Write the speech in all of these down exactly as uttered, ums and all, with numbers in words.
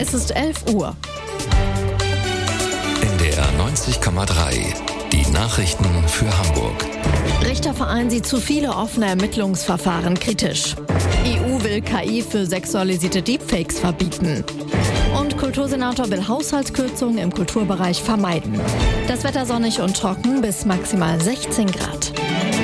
Es ist elf Uhr. N D R neunzig Komma drei. Die Nachrichten für Hamburg. Richterverein sieht zu viele offene Ermittlungsverfahren kritisch. E U will K I für sexualisierte Deepfakes verbieten. Und Kultursenator will Haushaltskürzungen im Kulturbereich vermeiden. Das Wetter sonnig und trocken bis maximal sechzehn Grad.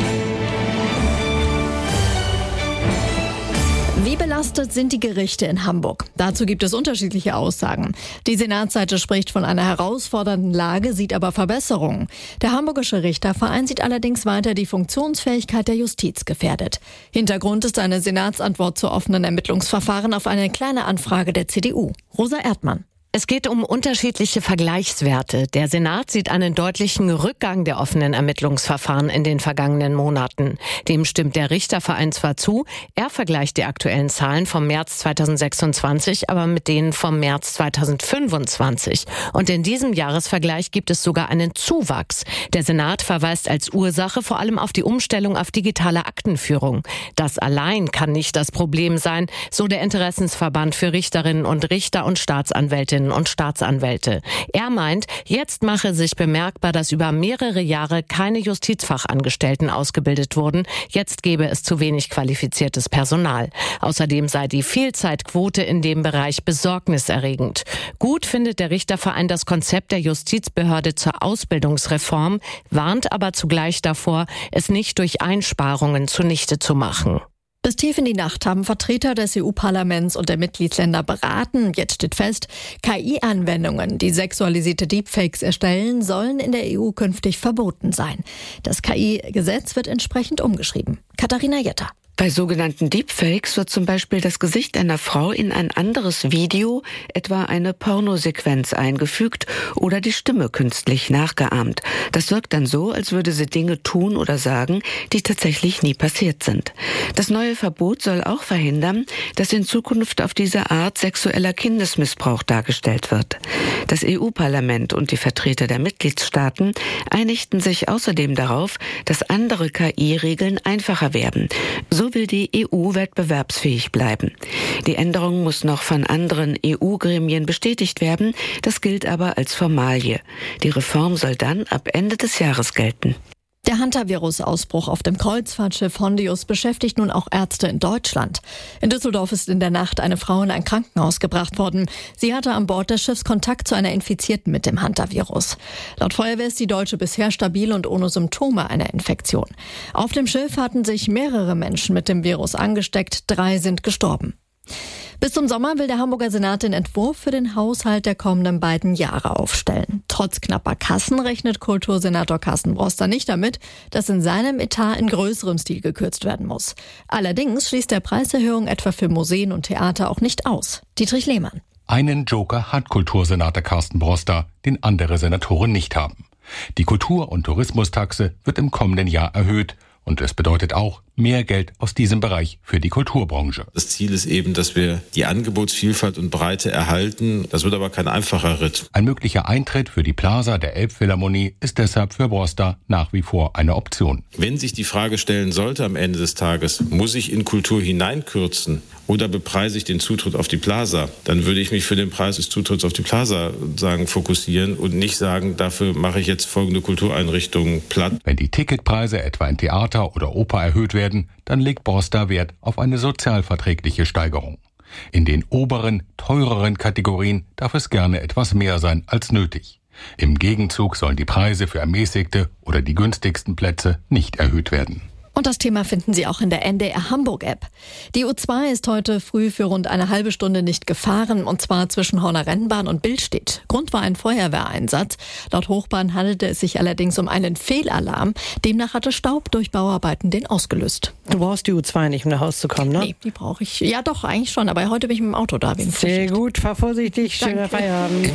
Wie belastet sind die Gerichte in Hamburg? Dazu gibt es unterschiedliche Aussagen. Die Senatsseite spricht von einer herausfordernden Lage, sieht aber Verbesserungen. Der Hamburgische Richterverein sieht allerdings weiter die Funktionsfähigkeit der Justiz gefährdet. Hintergrund ist eine Senatsantwort zu offenen Ermittlungsverfahren auf eine kleine Anfrage der C D U. Rosa Erdmann. Es geht um unterschiedliche Vergleichswerte. Der Senat sieht einen deutlichen Rückgang der offenen Ermittlungsverfahren in den vergangenen Monaten. Dem stimmt der Richterverein zwar zu, er vergleicht die aktuellen Zahlen vom März zweitausendsechsundzwanzig, aber mit denen vom März zweitausendfünfundzwanzig. Und in diesem Jahresvergleich gibt es sogar einen Zuwachs. Der Senat verweist als Ursache vor allem auf die Umstellung auf digitale Aktenführung. Das allein kann nicht das Problem sein, so der Interessensverband für Richterinnen und Richter und Staatsanwältinnen und Staatsanwälte. Er meint, jetzt mache sich bemerkbar, dass über mehrere Jahre keine Justizfachangestellten ausgebildet wurden. Jetzt gebe es zu wenig qualifiziertes Personal. Außerdem sei die Fehlzeitquote in dem Bereich besorgniserregend. Gut findet der Richterverein das Konzept der Justizbehörde zur Ausbildungsreform, warnt aber zugleich davor, es nicht durch Einsparungen zunichte zu machen. Bis tief in die Nacht haben Vertreter des E U-Parlaments und der Mitgliedsländer beraten. Jetzt steht fest, K I-Anwendungen, die sexualisierte Deepfakes erstellen, sollen in der E U künftig verboten sein. Das K I-Gesetz wird entsprechend umgeschrieben. Katharina Jetter. Bei sogenannten Deepfakes wird zum Beispiel das Gesicht einer Frau in ein anderes Video, etwa eine Pornosequenz, eingefügt oder die Stimme künstlich nachgeahmt. Das wirkt dann so, als würde sie Dinge tun oder sagen, die tatsächlich nie passiert sind. Das neue Verbot soll auch verhindern, dass in Zukunft auf diese Art sexueller Kindesmissbrauch dargestellt wird. Das E U-Parlament und die Vertreter der Mitgliedstaaten einigten sich außerdem darauf, dass andere K I-Regeln einfacher werden. So will die E U wettbewerbsfähig bleiben. Die Änderung muss noch von anderen E U-Gremien bestätigt werden. Das gilt aber als Formalie. Die Reform soll dann ab Ende des Jahres gelten. Der Hantavirus-Ausbruch auf dem Kreuzfahrtschiff Hondius beschäftigt nun auch Ärzte in Deutschland. In Düsseldorf ist in der Nacht eine Frau in ein Krankenhaus gebracht worden. Sie hatte an Bord des Schiffs Kontakt zu einer Infizierten mit dem Hantavirus. Laut Feuerwehr ist die Deutsche bisher stabil und ohne Symptome einer Infektion. Auf dem Schiff hatten sich mehrere Menschen mit dem Virus angesteckt. Drei sind gestorben. Bis zum Sommer will der Hamburger Senat den Entwurf für den Haushalt der kommenden beiden Jahre aufstellen. Trotz knapper Kassen rechnet Kultursenator Carsten Broster nicht damit, dass in seinem Etat in größerem Stil gekürzt werden muss. Allerdings schließt der Preiserhöhung etwa für Museen und Theater auch nicht aus. Dietrich Lehmann. Einen Joker hat Kultursenator Carsten Broster, den andere Senatoren nicht haben. Die Kultur- und Tourismustaxe wird im kommenden Jahr erhöht. Und es bedeutet auch mehr Geld aus diesem Bereich für die Kulturbranche. Das Ziel ist eben, dass wir die Angebotsvielfalt und Breite erhalten. Das wird aber kein einfacher Ritt. Ein möglicher Eintritt für die Plaza der Elbphilharmonie ist deshalb für Broster nach wie vor eine Option. Wenn sich die Frage stellen sollte am Ende des Tages, muss ich in Kultur hineinkürzen oder bepreise ich den Zutritt auf die Plaza, dann würde ich mich für den Preis des Zutritts auf die Plaza sagen, fokussieren und nicht sagen, dafür mache ich jetzt folgende Kultureinrichtungen platt. Wenn die Ticketpreise etwa in Theater oder Oper erhöht werden, dann legt Broster Wert auf eine sozialverträgliche Steigerung. In den oberen, teureren Kategorien darf es gerne etwas mehr sein als nötig. Im Gegenzug sollen die Preise für ermäßigte oder die günstigsten Plätze nicht erhöht werden. Und das Thema finden Sie auch in der N D R Hamburg-App. Die U zwei ist heute früh für rund eine halbe Stunde nicht gefahren, und zwar zwischen Horner Rennbahn und Billstedt. Grund war ein Feuerwehreinsatz. Laut Hochbahn handelte es sich allerdings um einen Fehlalarm. Demnach hatte Staub durch Bauarbeiten den ausgelöst. Du brauchst die U zwei nicht, um nach Hause zu kommen, ne? Nee, die brauche ich. Ja doch, eigentlich schon, aber heute bin ich mit dem Auto da. Sehr gut, fahr vorsichtig, schöner Feierabend.